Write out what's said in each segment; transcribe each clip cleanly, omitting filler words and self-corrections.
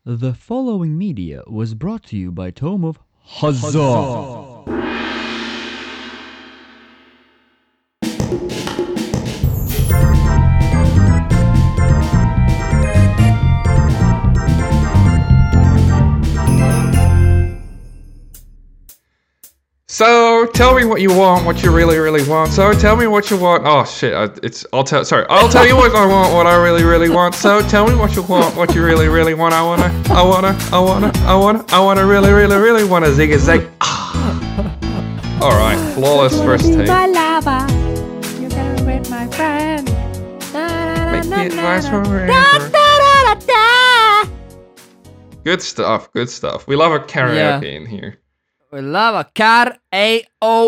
The following media was brought to you by Tome of Huzzah. So tell me what you want, what you really want. So tell me what you want. Oh shit! I'll tell you what I want, what I really want. So tell me what you want, what you really want. I wanna really wanna zig a zag. All right, flawless first take. My lover, you're gonna win my friend. Make it last forever. Good stuff, good stuff. We love a karaoke in here. We love a karaoke.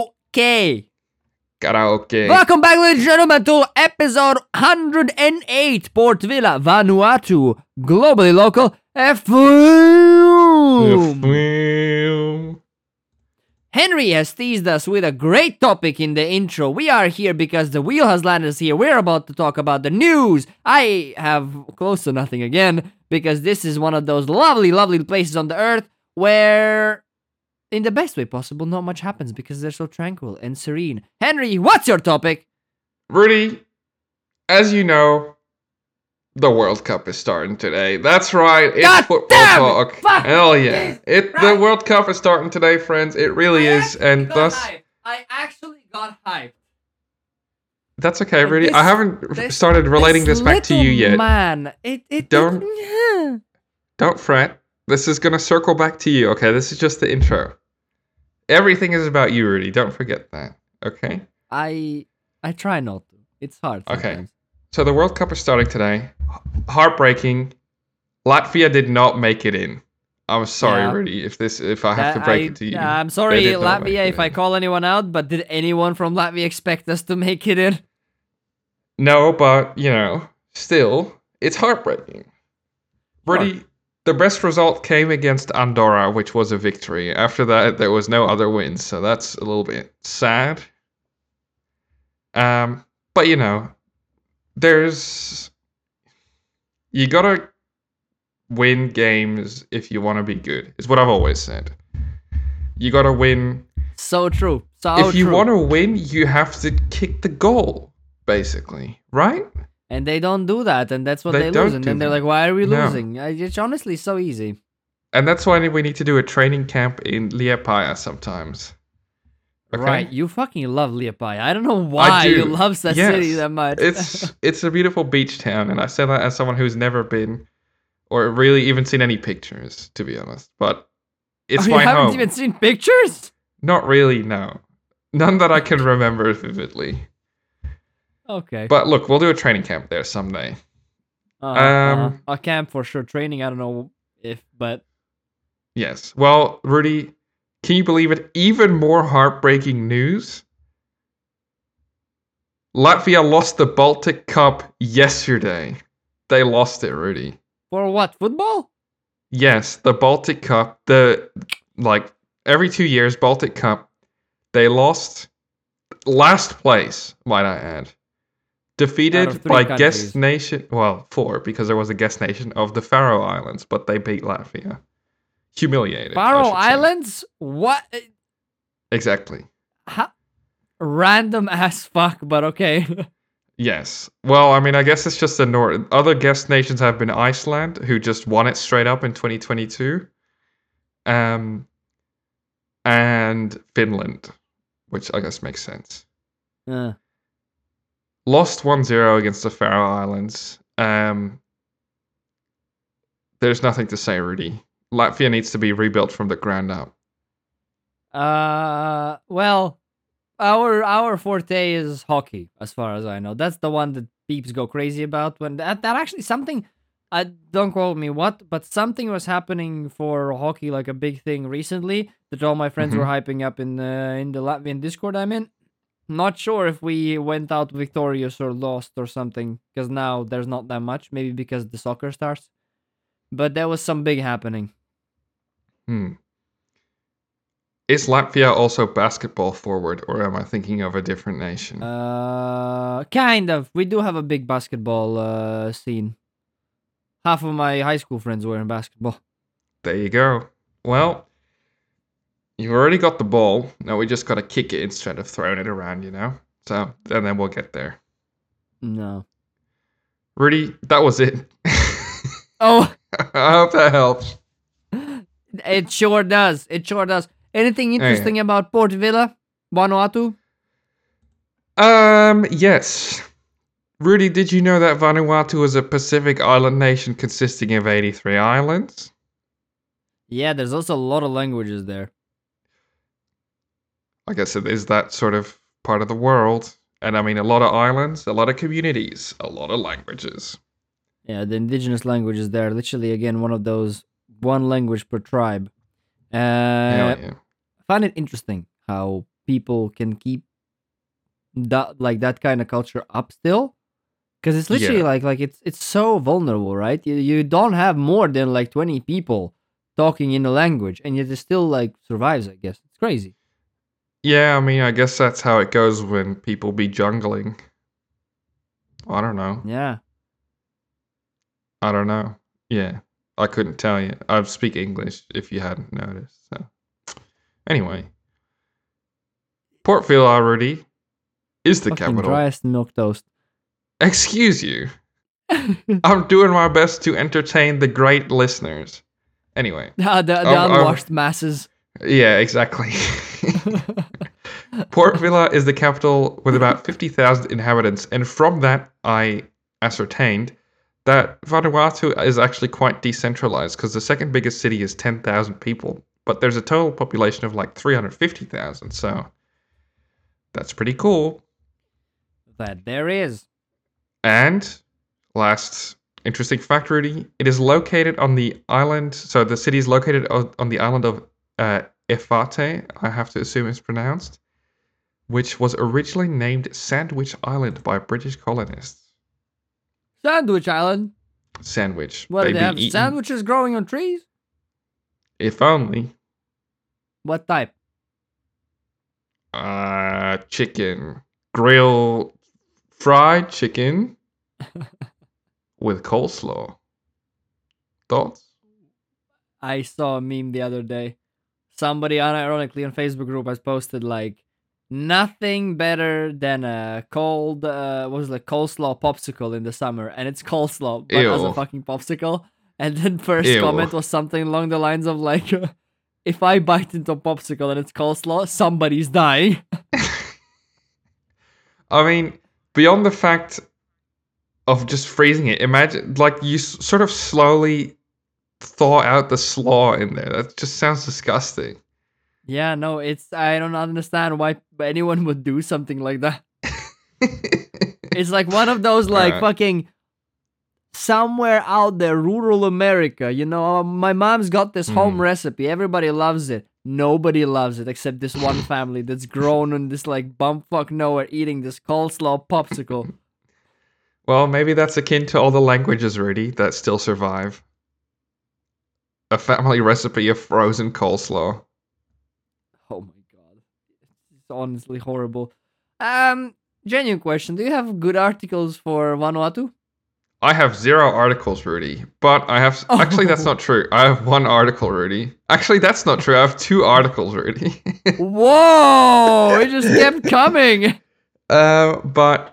Karaoke. Welcome back, ladies and gentlemen, to episode 108, Port Vila, Vanuatu, globally local FM. Henry has teased us with a great topic in the intro. We are here because the wheel has landed us here. We're about to talk about the news. I have close to nothing again, because this is one of those lovely places on the earth where, in the best way possible, not much happens because they're so tranquil and serene. Henry, what's your topic? Rudy, as you know, the World Cup is starting today. That's right, it's God football damn talk. it! Fuck Hell yeah. this, The World Cup is starting today, friends. It really is, and thus... I actually got hyped. That's okay, And Rudy. this- I haven't started relating this back to you little yet. Man, Don't fret. This is gonna circle back to you, okay? This is just the intro. Everything is about you, Rudy. Don't forget that, okay? I try not to. It's hard Okay. sometimes. So the World Cup is starting today. Heartbreaking. Latvia did not make it in. I'm sorry, Yeah. Rudy, if I have to break it to you. I'm sorry, They did not make Latvia, it if I in. call anyone out, but did anyone from Latvia expect us to make it in? No, but, still, it's heartbreaking. Rudy, the best result came against Andorra, which was a victory. After that, there was no other wins, so that's a little bit sad. But, you gotta win games if you want to be good, is what I've always said. You gotta win. So true. If you want to win, you have to kick the goal, basically, right? And they don't do that, and that's what They they don't lose. And do then they're that. like, why are we No. losing? It's honestly so easy. And that's why we need to do a training camp in Liepāja sometimes. Okay? Right, you fucking love Liepāja. I don't know why do. you love that Yes. city that much. It's a beautiful beach town, and I say that as someone who's never been or really even seen any pictures, to be honest. But it's you my haven't home. even seen pictures? Not really, no. None that I can remember vividly. Okay. But look, we'll do a training camp there someday. A camp for sure. Training, I don't know but Yes. Well, Rudy, can you believe it? Even more heartbreaking news. Latvia lost the Baltic Cup yesterday. They lost it, Rudy. for what? Football? Yes, the Baltic Cup. Every 2 years, Baltic Cup. They lost last place, might I add. Out Defeated of 3 by countries. guest nation. Well, 4, because there was a guest nation of the Faroe Islands, but they beat Latvia. Humiliated. I Faroe should say. Islands? What? Exactly. Random as fuck, but okay. Yes. Well, I mean, I guess it's just the North. Other guest nations have been Iceland, who just won it straight up in 2022. And Finland, which I guess makes sense. Lost 1-0 against the Faroe Islands. There's nothing to say, Rudy. Latvia needs to be rebuilt from the ground up. Well, our forte is hockey, as far as I know. That's the one that peeps go crazy about. When that actually something, don't quote me what, but something was happening for hockey, like a big thing recently that all my friends were hyping up in the Latvian Discord I'm in. Not sure if we went out victorious or lost or something, because now there's not that much. Maybe because the soccer starts, but there was some big happening. Is Latvia also basketball forward, or am I thinking of a different nation? Kind of. We do have a big basketball scene. half of my high school friends were in basketball. There you go. Well, you've already got the ball. Now we just got to kick it instead of throwing it around, you know? So, and then we'll get there. No. Rudy, that was it. Oh, I hope that helps. it sure does. It sure does. Anything interesting about Port Vila, Vanuatu? Yes. Rudy, did you know that Vanuatu is a Pacific island nation consisting of 83 islands? Yeah, there's also a lot of languages there. I guess it is that sort of part of the world. And I mean, a lot of islands, a lot of communities, a lot of languages. Yeah, the indigenous languages there. Literally, again, one of those one language per tribe. Hell yeah. I find it interesting how people can keep that kind of culture up still, because it's literally Yeah. like it's so vulnerable, right? You don't have more than like 20 people talking in a language, and yet it still like survives. I guess it's crazy. Yeah, I mean, I guess that's how it goes when people be jungling. I don't know. Yeah. I don't know. Yeah, I couldn't tell you. I speak English if you hadn't noticed. So, anyway, Port Vila Rudy is the Fucking capital. driest milk toast. Excuse you. I'm doing my best to entertain the great listeners. Anyway, The I'm- unwashed masses. yeah, exactly. Port Vila is the capital with about 50,000 inhabitants, and from that, I ascertained that Vanuatu is actually quite decentralized because the second biggest city is 10,000 people, but there's a total population of like 350,000, so that's pretty cool. That there is. And last interesting fact, Rudy, it is located on the island. So the city is located on the island of Efate, I have to assume it's pronounced, which was originally named Sandwich Island by British colonists. Sandwich Island. Sandwich. What do they be have? eaten- Sandwiches growing on trees? If only. What type? Chicken. Grilled fried chicken with coleslaw. Thoughts? I saw a meme the other day. Somebody unironically on Facebook group has posted like nothing better than a cold what was it, like coleslaw popsicle in the summer, and it's coleslaw but as a Ew. fucking popsicle. And then first Ew. comment was something along the lines of like if I bite into a popsicle and it's coleslaw, somebody's dying. I mean, beyond the fact of just freezing it, imagine like you sort of slowly thaw out the slaw in there. That just sounds disgusting. Yeah, no, I don't understand why anyone would do something like that. It's like one of those like Alright. fucking somewhere out there, rural America. You know, my mom's got this home recipe. Everybody loves it. Nobody loves it except this one family that's grown in this like bumfuck nowhere eating this coleslaw popsicle. Well, maybe that's akin to all the languages, Rudy, that still survive. A family recipe of frozen coleslaw. Oh my god. It's honestly horrible. Genuine question. Do you have good articles for Vanuatu? I have 0 articles, Rudy, but I have... Actually, that's not true. I have 1 article, Rudy. Actually, that's not true. I have 2 articles, Rudy. Whoa! It just kept coming. But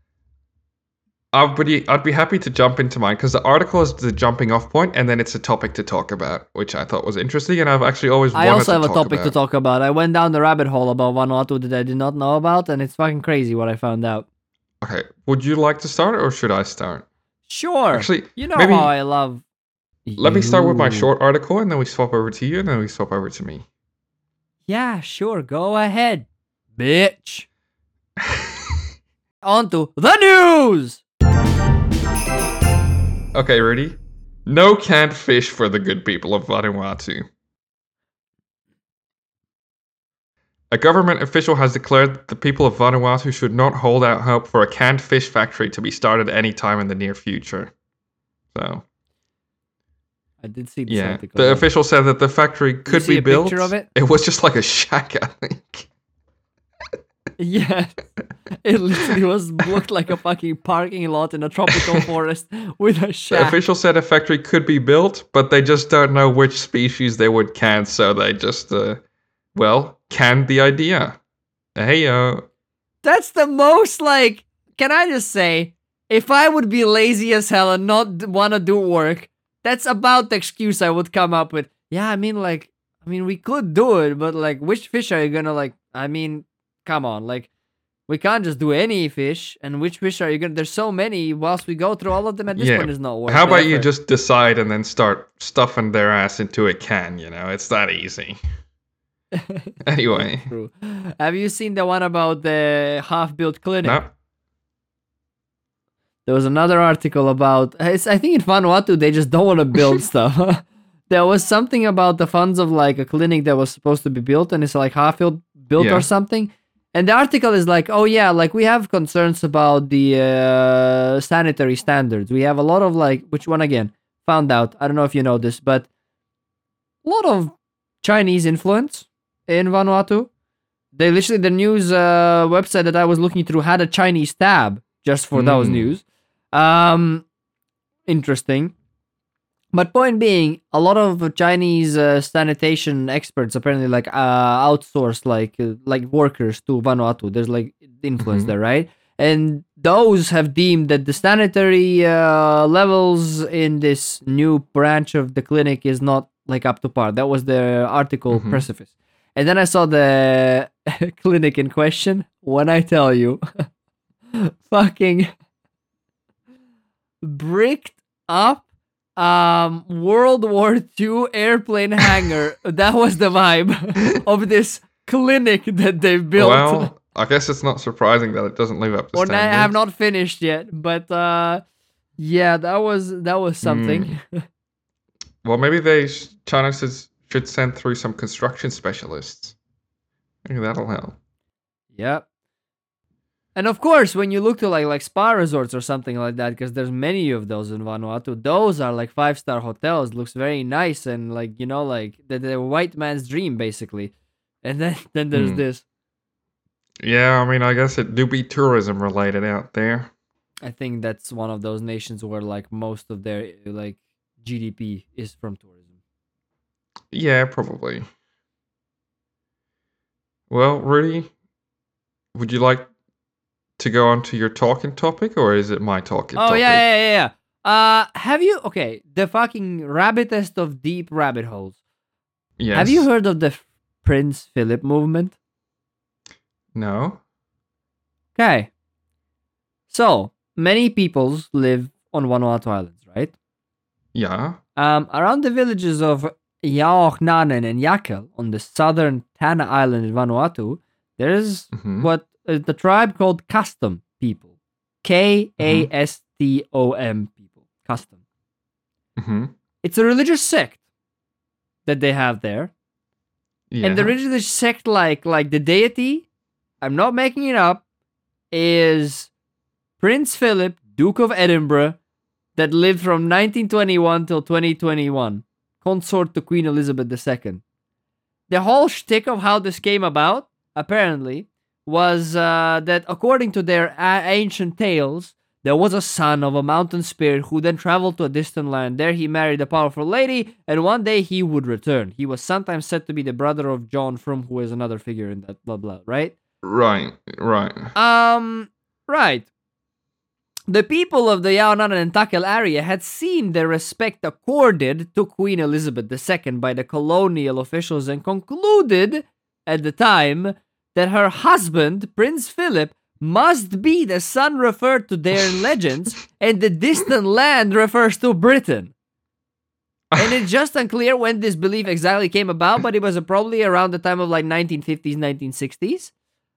I'd be happy to jump into mine because the article is the jumping off point, and then it's a topic to talk about, which I thought was interesting, and I've actually always wanted I also have to a talk topic about. to talk about. I went down the rabbit hole about Vanuatu that I did not know about, and it's fucking crazy what I found out. Okay, would you like to start, or should I start? Sure. Actually, you know maybe how I love. let me start with my You. short article, and then we swap over to you, and then we swap over to me. Yeah, sure. Go ahead, bitch. On to the news. Okay, ready? No canned fish for the good people of Vanuatu. A government official has declared that the people of Vanuatu should not hold out hope for a canned fish factory to be started any time in the near future. So, I did see this yeah. article. The official said that the factory could see be a built. picture of it? It was just like a shack, I think. Yeah, it literally looked like a fucking parking lot in a tropical forest with a The shack. officials said a factory could be built, but they just don't know which species they would can, so they just, canned the idea. Hey, That's the most like. Can I just say, if I would be lazy as hell and not want to do work, that's about the excuse I would come up with. Yeah, I mean, we could do it, but like, which fish are you gonna like? I mean, come on, like, we can't just do any fish. And which fish are you gonna? There's so many. Whilst we go through all of them, and this Yeah. one is not worth. How the about you effort. just decide and then start stuffing their ass into a can, It's that easy. Anyway. True. Have you seen the one about the half-built clinic? No? There was another article about. I think in Vanuatu they just don't want to build stuff. There was something about the funds of like a clinic that was supposed to be built, and it's like half-built Yeah. or something. And the article is like, oh yeah, like we have concerns about the sanitary standards. We have a lot of like, which one again? Found out. I don't know if you know this, but a lot of Chinese influence in Vanuatu. They literally, the news website that I was looking through had a Chinese tab just for those news. Interesting. But point being, a lot of Chinese sanitation experts apparently like outsource like workers to Vanuatu. There's like influence there, right? And those have deemed that the sanitary levels in this new branch of the clinic is not like up to par. That was the article precipice. And then I saw the clinic in question. When I tell you, fucking bricked up World War II airplane hangar. That was the vibe of this clinic that they built. Well, I guess it's not surprising that it doesn't live up to Or I standards. have not finished yet, but yeah, that was something. Well, maybe China should send through some construction specialists. Maybe that'll help. Yep. And of course, when you look to like spa resorts or something like that, because there's many of those in Vanuatu, those are like 5-star hotels. Looks very nice and like like the white man's dream basically. And then there's this. Yeah, I mean, I guess it do be tourism related out there. I think that's one of those nations where like most of their like GDP is from tourism. Yeah, probably. Well, Rudy, would you like to go on to your talking topic, or is it my talking topic? Oh yeah. Have you the fucking rabbitest of deep rabbit holes? Yes. Have you heard of the Prince Philip movement? No. Okay. So many peoples live on Vanuatu Islands, right? Yeah. Around the villages of Yaochnanen and Yakel on the southern Tana Island in Vanuatu, there's what the tribe called Custom people. Kastom people. Custom. It's a religious sect that they have there. Yeah. And the religious sect, like the deity, I'm not making it up, is Prince Philip, Duke of Edinburgh, that lived from 1921 till 2021, consort to Queen Elizabeth II. The whole shtick of how this came about, apparently, was that according to their ancient tales, there was a son of a mountain spirit who then traveled to a distant land. There he married a powerful lady, and one day he would return. He was sometimes said to be the brother of John Frum, who is another figure in that blah blah, right? Right. Right. The people of the Yaonanan and Takel area had seen the respect accorded to Queen Elizabeth II by the colonial officials and concluded, at the time, that her husband, Prince Philip, must be the son referred to there in legends, and the distant land refers to Britain. And it's just unclear when this belief exactly came about, but it was probably around the time of like 1950s, 1960s.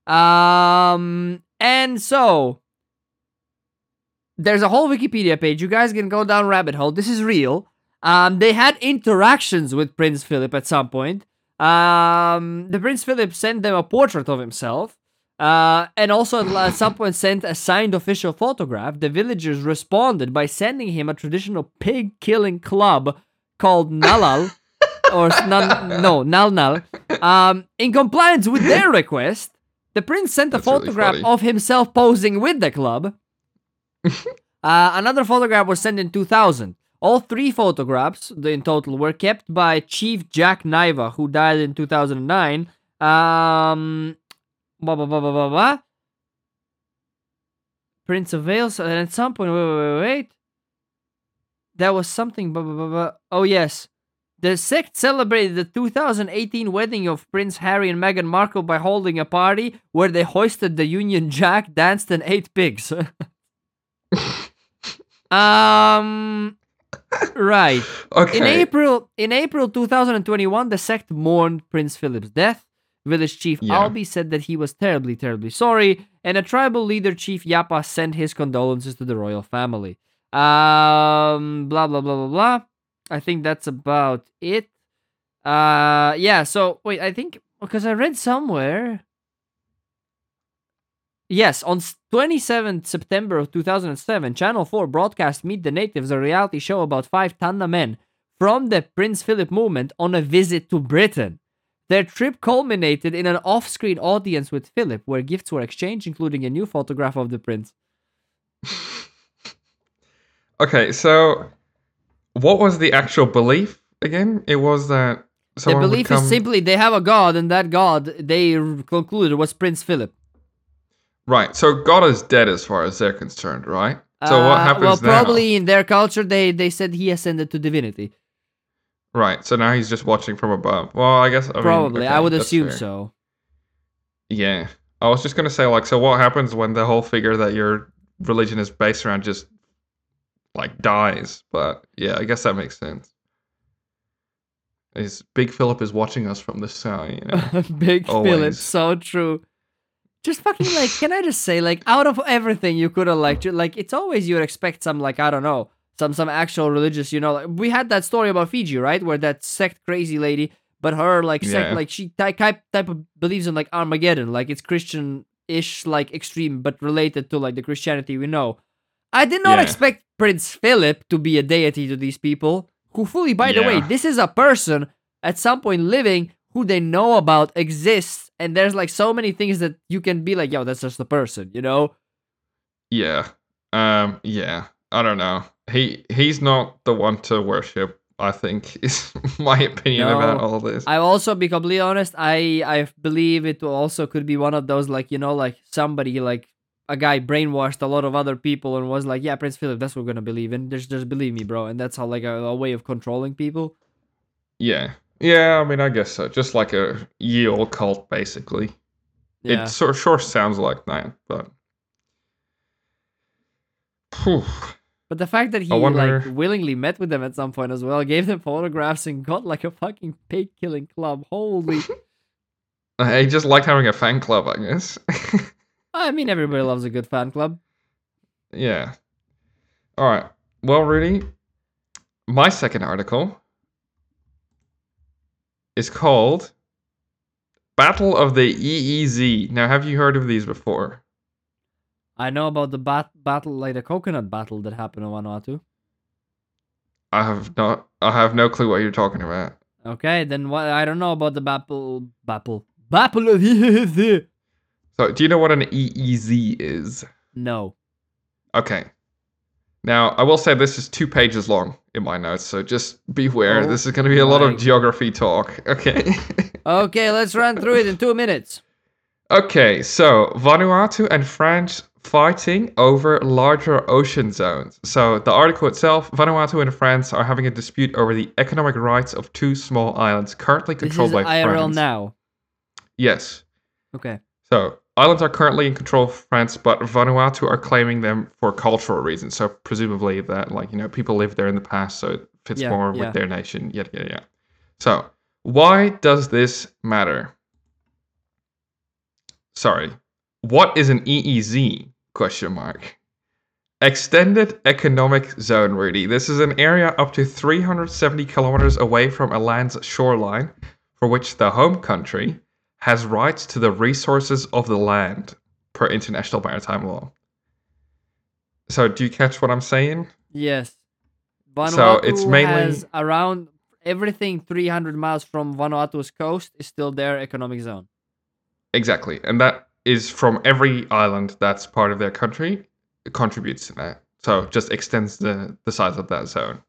And so there's a whole Wikipedia page. You guys can go down rabbit hole. This is real. They had interactions with Prince Philip at some point. The Prince Philip sent them a portrait of himself. And also at some point sent a signed official photograph. The villagers responded by sending him a traditional pig-killing club called Nalal. Nal. In compliance with their request, The prince sent a That's really photograph funny. of himself posing with the club. Another photograph was sent in 2000. All 3 photographs in total were kept by Chief Jack Niva, who died in 2009. Prince of Wales, and at some point, wait. There was something, Oh, yes. The sect celebrated the 2018 wedding of Prince Harry and Meghan Markle by holding a party where they hoisted the Union Jack, danced, and ate pigs. Right. Okay. In April 2021, the sect mourned Prince Philip's death. Village Chief Yeah. Albi said that he was terribly, terribly sorry, and a tribal leader, Chief Yapa, sent his condolences to the royal family. Blah blah blah blah blah. I think that's about it. Yeah. So wait, I think because I read somewhere. Yes, on 27th September of 2007, Channel 4 broadcast Meet the Natives, a reality show about 5 Tanna men from the Prince Philip movement on a visit to Britain. Their trip culminated in an off-screen audience with Philip, where gifts were exchanged, including a new photograph of the prince. Okay, so what was the actual belief again? It was that The someone would belief come... is simply they have a god, and that god, they concluded, was Prince Philip. Right, so God is dead as far as they're concerned, right? So what happens well, now? probably in their culture, they said he ascended to divinity. Right, so now he's just watching from above. Well, I guess... Probably, I would that's assume fair. so. Yeah. I was just going to say, like, so what happens when the whole figure that your religion is based around just, like, dies? But, yeah, I guess that makes sense. Big Philip is watching us from the sky, you know? Big Philip, Always. so true. Just fucking, like, can I just say, like, out of everything you could have, like, it's always you'd expect some, like, I don't know, some actual religious, you know, like, we had that story about Fiji, right, where that sect crazy lady, but her, like, sect, Yeah. like, she type of believes in, like, Armageddon, like, it's Christian-ish, like, extreme, but related to, like, the Christianity we know. I did not Yeah. expect Prince Philip to be a deity to these people, who fully, by the way, Yeah. this is a person at some point living who they know about exists, and there's like so many things that you can be like, yo, that's just a person, you know? Yeah. Yeah. I don't know. He's not the one to worship, I think, is my opinion No. about all this. I also, be completely honest, I believe it also could be one of those, like, you know, like somebody, like a guy brainwashed a lot of other people and was like, yeah, Prince Philip, that's what we're gonna believe in. Just believe me, bro. And that's how, like, a way of controlling people. Yeah. Yeah, I mean, I guess so. Just like a ye old cult, basically. Yeah. It sure sounds like that, but... Phew. But the fact that he, I wonder- like, willingly met with them at some point as well, gave them photographs and got, like, a fucking pig-killing club. Holy... He just liked having a fan club, I guess. I mean, everybody loves a good fan club. Yeah. Alright. Well, Rudy, my second article is called Battle of the EEZ. Now, have you heard of these before? I know about the battle, like the coconut battle that happened in Vanuatu. I have not. I have no clue what you're talking about. Okay, then what? I don't know about the battle of the... So, do you know what an EEZ is? No. Okay. Now, I will say this is 2 pages long in my notes, so just beware. Oh This is going to be a lot my- of geography talk. Okay. Okay, let's run through it in 2 minutes. Okay, so Vanuatu and France fighting over larger ocean zones. So the article itself, Vanuatu and France are having a dispute over the economic rights of 2 small islands currently This controlled is by IRL France. now. Yes. Okay. So islands are currently in control of France, but Vanuatu are claiming them for cultural reasons. So presumably that, like, you know, people lived there in the past, so it fits Yeah, more yeah. with their nation. Yeah. So why does this matter? Sorry. What is an EEZ? Question mark. Extended Economic Zone, Rudy. This is an area up to 370 kilometers away from a land's shoreline for which the home country has rights to the resources of the land per international maritime law. So, do you catch what I'm saying? Yes. Vanuatu So, it's mainly- has around everything 300 miles from Vanuatu's coast is still their economic zone. Exactly. And that is from every island that's part of their country, it contributes to that. So it just extends the size of that zone.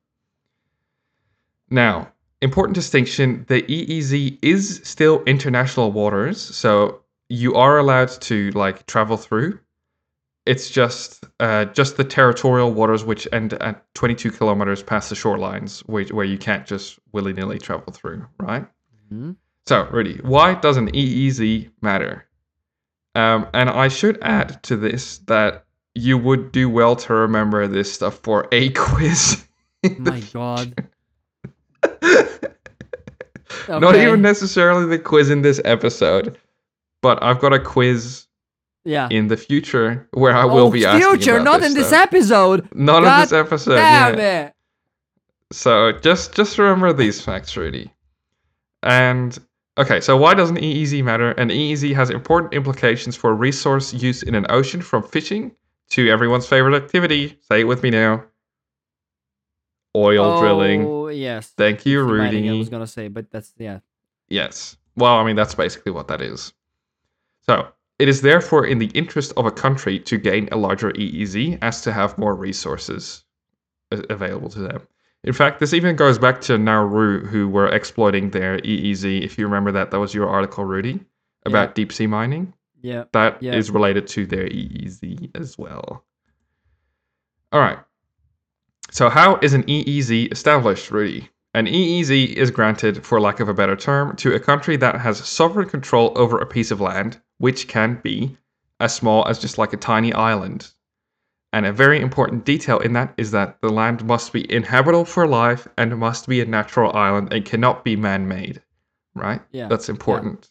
Now, important distinction, the EEZ is still international waters, so you are allowed to like travel through. It's just the territorial waters which end at 22 kilometers past the shorelines, where you can't just willy-nilly travel through, right? Mhm. So, Rudy, why doesn't EEZ matter? And I should add to this that you would do well to remember this stuff for a quiz. My God. Not Okay. even necessarily the quiz in this episode, but I've got a quiz Yeah. in the future where I will be asking future, about not this in this stuff. episode. Not in God this episode. Damn Yeah. it. So just remember these facts, Rudy. And okay, so why doesn't EEZ matter? And EEZ has important implications for resource use in an ocean, from fishing to everyone's favorite activity. Say it with me now. Oil drilling. Oh, yes. Thank you, Deep sea mining, I Rudy. was gonna say, but that's Yes. Well, I mean, that's basically what that is. So, it is therefore in the interest of a country to gain a larger EEZ as to have more resources available to them. In fact, this even goes back to Nauru, who were exploiting their EEZ. If you remember that was your article, Rudy, about deep sea mining. yeah. That Yeah. is related to their EEZ as well. All right. So how is an EEZ established, Rudy? An EEZ is granted, for lack of a better term, to a country that has sovereign control over a piece of land, which can be as small as just like a tiny island. And a very important detail in that is that the land must be inhabitable for life and must be a natural island and cannot be man-made, right? Yeah. That's important.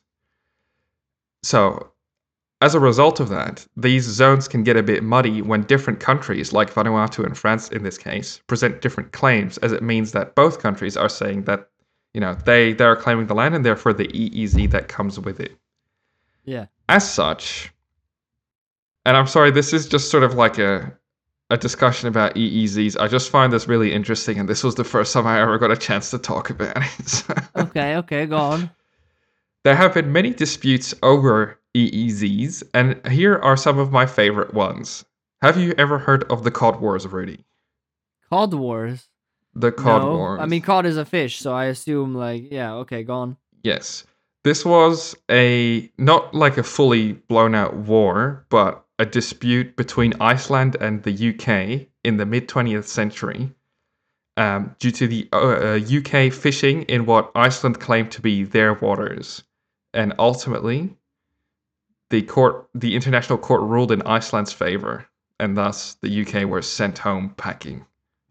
So, as a result of that, these zones can get a bit muddy when different countries, like Vanuatu and France in this case, present different claims, as it means that both countries are saying that, they are claiming the land and therefore the EEZ that comes with it. Yeah. As such, and I'm sorry, this is just sort of like a discussion about EEZs. I just find this really interesting, and this was the first time I ever got a chance to talk about it. So. Okay, go on. There have been many disputes over EEZs, and here are some of my favorite ones. Have you ever heard of the Cod Wars, Rudy? Cod Wars. The Cod No. Wars. I mean, cod is a fish, so I assume okay, go on. Yes. This was not like a fully blown out war, but a dispute between Iceland and the UK in the mid 20th century due to the UK fishing in what Iceland claimed to be their waters. And ultimately, the international court ruled in Iceland's favor, and thus the UK were sent home packing.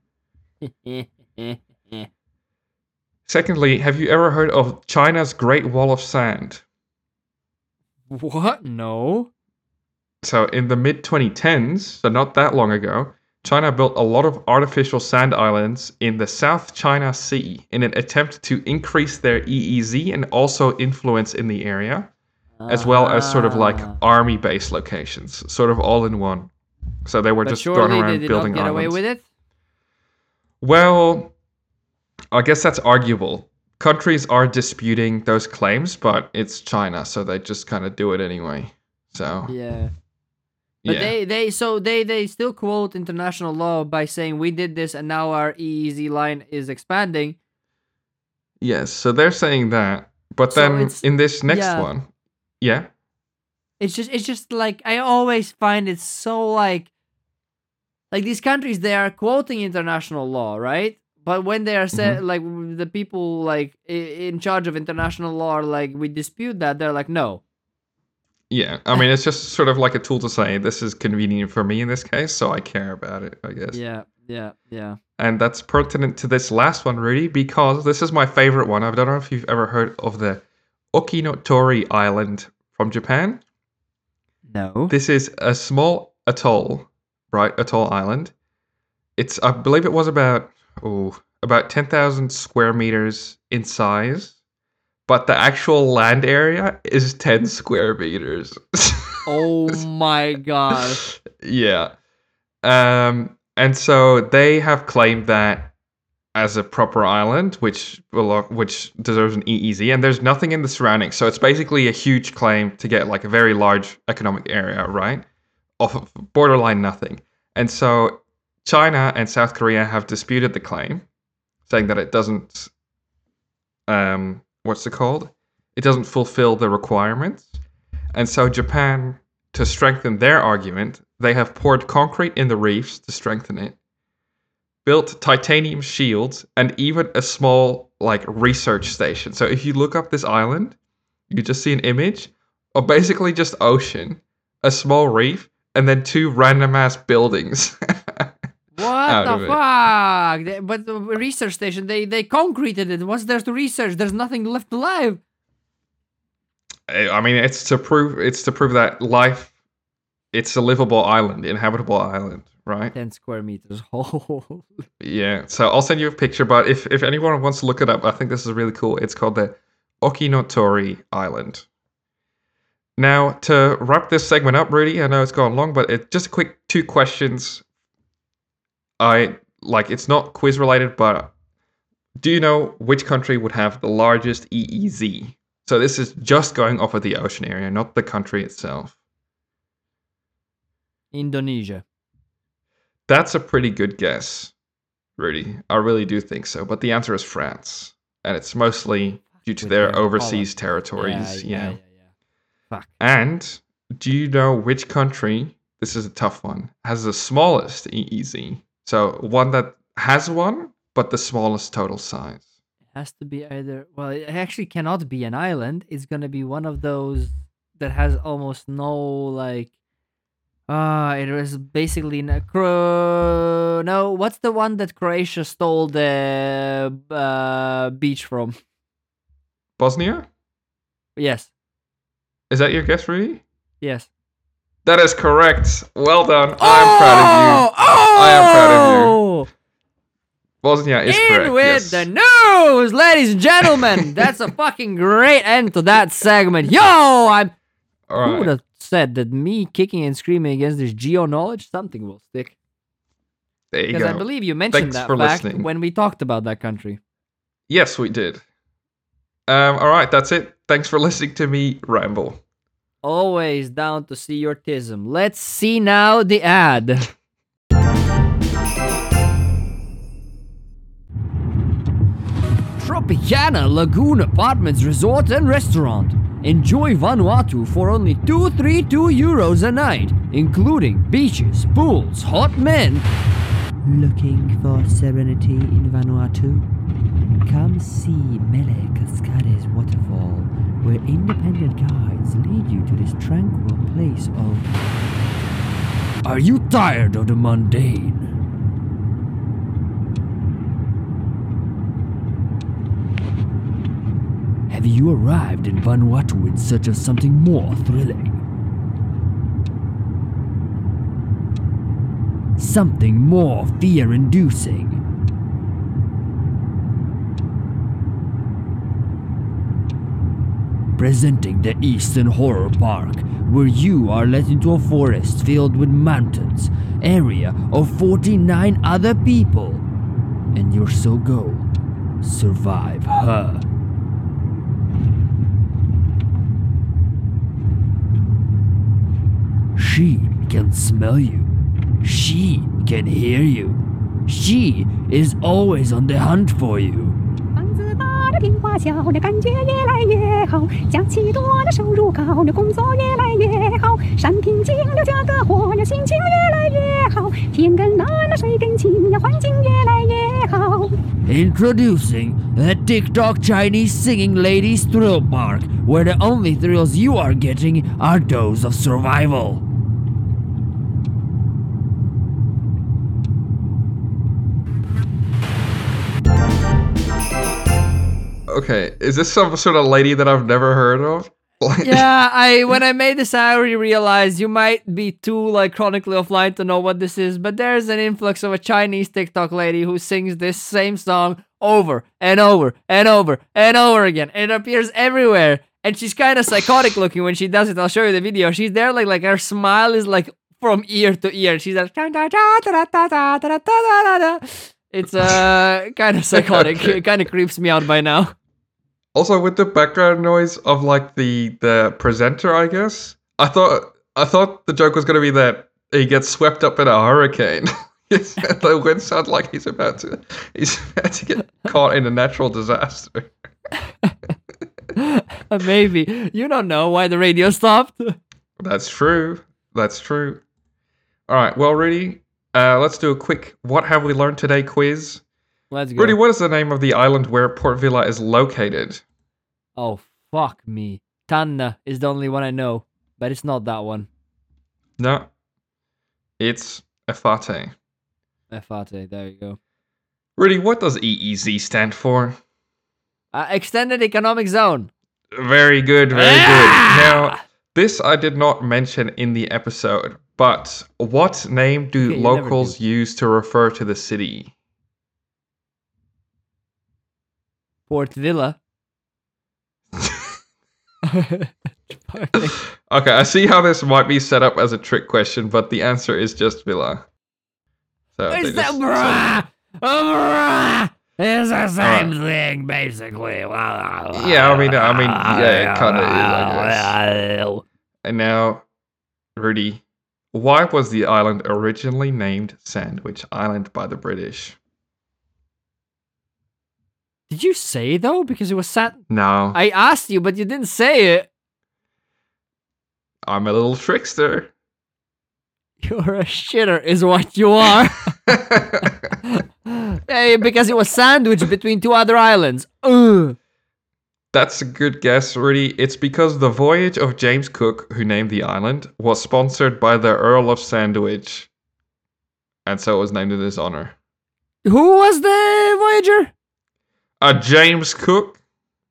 Secondly, have you ever heard of China's Great Wall of Sand? What? No. So in the mid-2010s, so not that long ago, China built a lot of artificial sand islands in the South China Sea in an attempt to increase their EEZ and also influence in the area, as well as sort of like army base locations, sort of all in one. So they were But just going surely around they did building not get islands. away with it? Well, I guess that's arguable. Countries are disputing those claims, but it's China, so they just kind of do it anyway. So Yeah. But yeah. they still quote international law by saying we did this and now our EEZ line is expanding. Yes, so they're saying that, but So then it's- in this next yeah. one, yeah, It's just like I always find it so like these countries, they are quoting international law, right? But when they are said like the people like in charge of international law are like we dispute that, they're like no. yeah. I mean, it's just sort of like a tool to say this is convenient for me in this case, so I care about it, I guess. Yeah. And that's pertinent to this last one, Rudy, because this is my favorite one. I don't know if you've ever heard of the Okinotori Island from Japan. No. This is a small atoll, right? Atoll island. It's, I believe it was about 10,000 square meters in size, but the actual land area is 10 square meters. Oh my god. Yeah. And so they have claimed that as a proper island, which deserves an EEZ, and there's nothing in the surroundings. So it's basically a huge claim to get like a very large economic area, right? Off of borderline nothing. And so China and South Korea have disputed the claim, saying that it doesn't, what's it called? It doesn't fulfill the requirements. And so Japan, to strengthen their argument, they have poured concrete in the reefs to strengthen it, built titanium shields, and even a small like research station. So if you look up this island, you just see an image of basically just ocean, a small reef, and then 2 random ass buildings. What the fuck? But the research station, they concreted it. What's there to research? There's nothing left alive. I mean, it's to prove that life, it's a livable island, inhabitable island, right? 10 square meters. Oh. Yeah. So I'll send you a picture, but if anyone wants to look it up, I think this is really cool. It's called the Okinotori Island. Now, to wrap this segment up, Rudy, I know it's gone long, but just a quick 2 questions. It's not quiz related, but do you know which country would have the largest EEZ? So this is just going off of the ocean area, not the country itself. Indonesia. That's a pretty good guess, Rudy. I really do think so. But the answer is France. And it's mostly due to their overseas territories. Yeah. Fuck. And do you know which country, this is a tough one, has the smallest EEZ? So one that has one, but the smallest total size. Has to be either, well, it actually cannot be an island. It's gonna be one of those that has almost no like it was basically no, what's the one that Croatia stole the beach from? Bosnia? Yes. Is that your guess, Rudy? Yes. That is correct. Well done. I am proud of you. I am proud of you. Bosnia is correct. In with the news, ladies and gentlemen. That's a fucking great end to that segment. Yo, Who would have said that me kicking and screaming against this geo knowledge, something will stick? There you go. Because I believe you mentioned that fact when we talked about that country. Yes, we did. All right, that's it. Thanks for listening to me ramble. Always down to see your tism. Let's see now the ad. Tropicana Lagoon Apartments Resort and Restaurant. Enjoy Vanuatu for only €232 a night, including beaches, pools, hot men. Looking for serenity in Vanuatu? Come see Mele Cascades Waterfall, where independent guides lead you to this tranquil place of... Are you tired of the mundane? Have you arrived in Vanuatu in search of something more thrilling? Something more fear-inducing? Presenting the Eastern Horror Park, where you are led into a forest filled with mountains, area of 49 other people, and your sole goal, survive her. She can smell you. She can hear you. She is always on the hunt for you. 房子大了，变化小了，感觉越来越好。假期多了，收入高了，工作越来越好。山平静了，价格活了，心情越来越好。天更蓝了，水更清了，环境越来越好。 Introducing the TikTok Chinese Singing Ladies Thrill Park, where the only thrills you are getting are those of survival. Okay, is this some sort of lady that I've never heard of? Yeah, when I made this, I already realized you might be too chronically offline to know what this is, but there's an influx of a Chinese TikTok lady who sings this same song over and over and over and over again. It appears everywhere, and she's kind of psychotic looking when she does it. I'll show you the video. She's there like her smile is from ear to ear. She's like, It's kind of psychotic. Okay. It kind of creeps me out by now. Also, with the background noise of like the presenter, I guess I thought the joke was gonna be that he gets swept up in a hurricane. The wind sounds like he's about to get caught in a natural disaster. Maybe. You don't know why the radio stopped. That's true. That's true. All right. Well, Rudy, let's do a quick "What have we learned today?" quiz. Let's go. Rudy, what is the name of the island where Port Vila is located? Oh, fuck me. Tanna is the only one I know, but it's not that one. No, it's Efate. Efate, there you go. Rudy, what does EEZ stand for? Extended Economic Zone. Very good, very good. Now, this I did not mention in the episode, but what name do Okay, you never locals use to refer to the city? Port Vila. Okay, I see how this might be set up as a trick question, but the answer is just Villa. So they It's the just- bruh! Bruh! It's the same Alright. thing, basically. Yeah, I mean, yeah, it kind of is, I guess. And now, Rudy, why was the island originally named Sandwich Island by the British? Did you say though? Because it was sat. No, I asked you, but you didn't say it. I'm a little trickster. You're a shitter, is what you are. Hey, because it was sandwiched between two other islands. Ugh. That's a good guess, Rudy. It's because the voyage of James Cook, who named the island, was sponsored by the Earl of Sandwich. And so it was named in his honor. Who was the voyager? James Cook?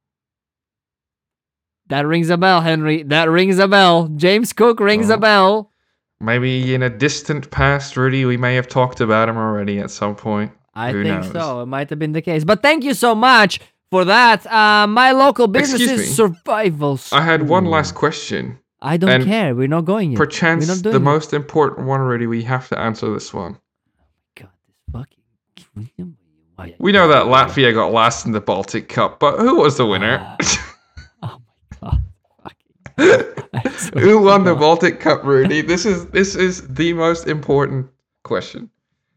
That rings a bell, Henry. That rings a bell. James Cook rings a Oh. bell. Maybe in a distant past, Rudy, we may have talked about him already at some point. I Who think knows? so. It might have been the case. But thank you so much for that. My local business Excuse is me. survival. I had one School. last question. I don't and care. We're not going yet. We're Perchance not doing the it. most important one, Rudy. We have to answer this one. God, this fucking. We know that Latvia got last in the Baltic Cup, but who was the winner? Oh my god. Fucking. So Who won the dumb. Baltic Cup, Rudy? This is the most important question.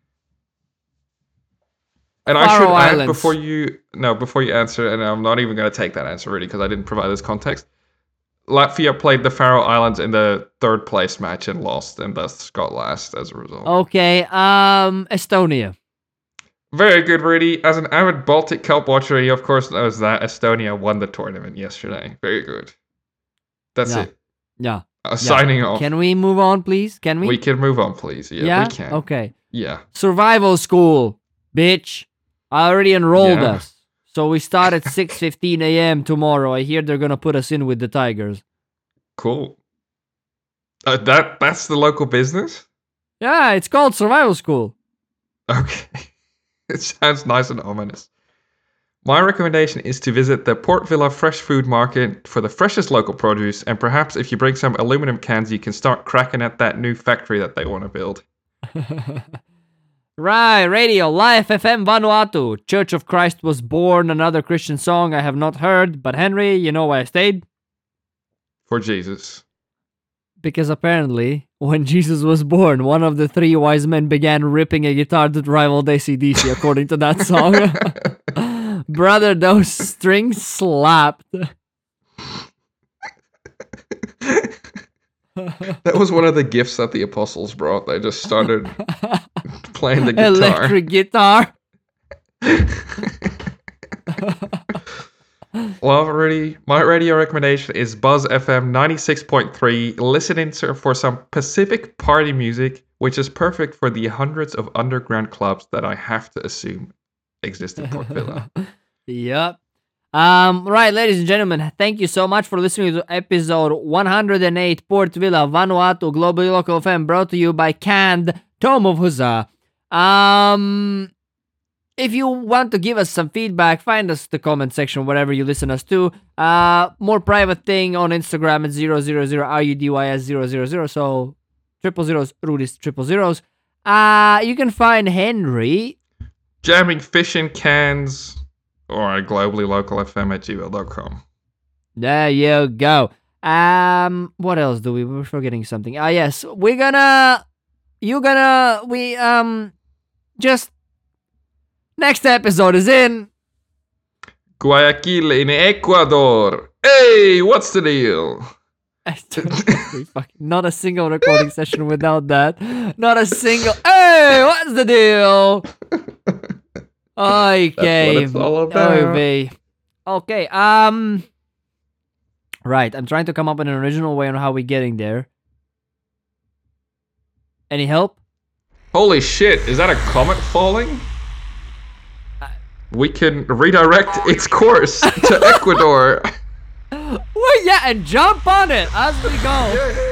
And I should Faroe add Islands. before you answer, and I'm not even going to take that answer, Rudy, because I didn't provide this context. Latvia played the Faroe Islands in the third place match and lost, and thus got last as a result. Okay, Estonia. Very good, Rudy. As an avid Baltic Cup watcher, he of course knows that Estonia won the tournament yesterday. Very good. That's Yeah. it. Yeah. Signing off. Can we move on, please? Can we? We can move on, please. Yeah, we can. Okay. Yeah. Survival school, bitch. I already enrolled Yeah. us. So we start at 6:15 a.m. tomorrow. I hear they're gonna put us in with the Tigers. Cool. That's the local business? Yeah, it's called survival school. Okay. It sounds nice and ominous. My recommendation is to visit the Port Vila Fresh Food Market for the freshest local produce, and perhaps if you bring some aluminum cans, you can start cracking at that new factory that they want to build. Right, radio, Life FM Vanuatu. Church of Christ was born, another Christian song I have not heard. But Henry, you know why I stayed? For Jesus. Because apparently, when Jesus was born, one of the three wise men began ripping a guitar that rivaled AC/DC, according to that song. Brother, those strings slapped. That was one of the gifts that the apostles brought. They just started playing the guitar. Electric guitar. Well, my radio recommendation is Buzz FM 96.3. Listen in for some Pacific party music, which is perfect for the hundreds of underground clubs that I have to assume exist in Port Vila. Yep. Right, ladies and gentlemen, thank you so much for listening to episode 108, Port Vila, Vanuatu, Globally Local FM, brought to you by Canned Tome of Huzzah. If you want to give us some feedback, find us the comment section, wherever you listen us to. More private thing on Instagram at 000RUDYS000, so 000, Rudy's 000. You can find Henry jamming fish in cans, or at globallylocalfm@gmail.com. There you go. What else do we? We're forgetting something. Yes, just next episode is in Guayaquil in Ecuador. Hey, what's the deal? Not a single recording session without that. Not a single. Hey, what's the deal? Okay. That's what it's all about. Okay. Right. I'm trying to come up with an original way on how we're getting there. Any help? Holy shit, is that a comet falling? We can redirect its course to Ecuador. Well, yeah, and jump on it as we go.